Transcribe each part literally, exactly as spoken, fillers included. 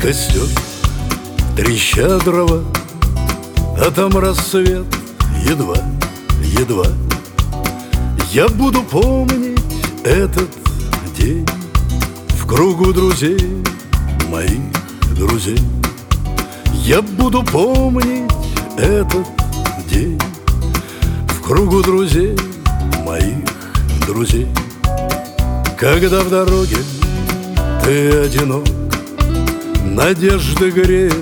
костер, трещат дрова, а там рассвет едва, едва. Я буду помнить этот день в кругу друзей, моих друзей. Я буду помнить этот день в кругу друзей, моих друзей. Когда в дороге ты одинок, надежды греет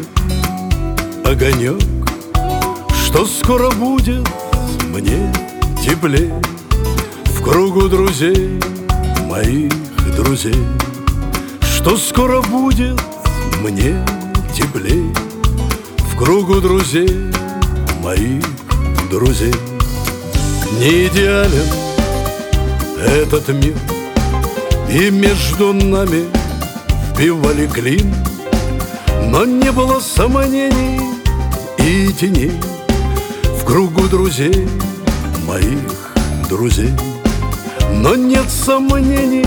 огонек, что скоро будет мне теплее в кругу друзей, моих друзей. Что скоро будет мне теплее в кругу друзей, моих друзей. Не идеален этот мир, и между нами вбивали клин, но не было сомнений и теней в кругу друзей, моих друзей. Но нет сомнений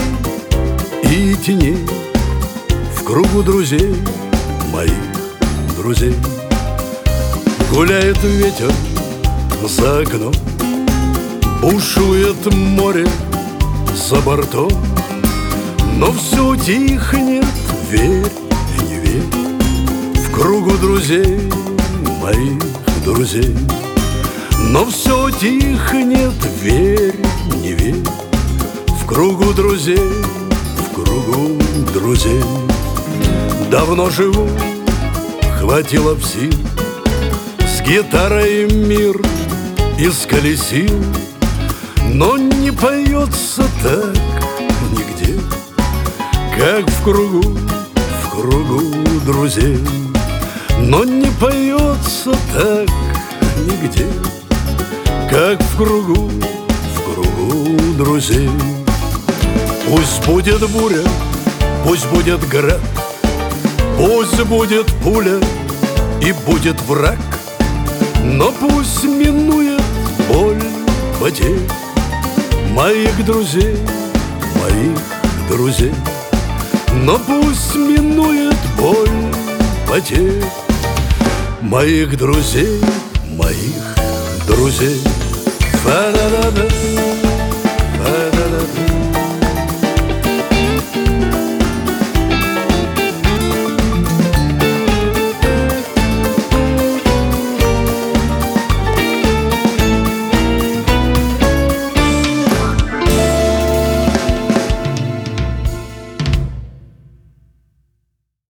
и теней в кругу друзей, моих друзей. Гуляет ветер за окном, бушует море за бортом, но все утихнет, верь, не верь, в кругу друзей, моих друзей. Но все утихнет, верь, не верь, в кругу друзей, в кругу друзей. Давно живу, хватило б сил, с гитарой мир исколесил, но не поется так нигде, как в кругу, в кругу друзей. Но не поется так нигде, как в кругу, в кругу друзей. Пусть будет буря, пусть будет град, пусть будет пуля и будет враг, но пусть минует боль потерь моих друзей, моих друзей. Но пусть минует боль потерь моих друзей, моих друзей. Фа-да-да-да.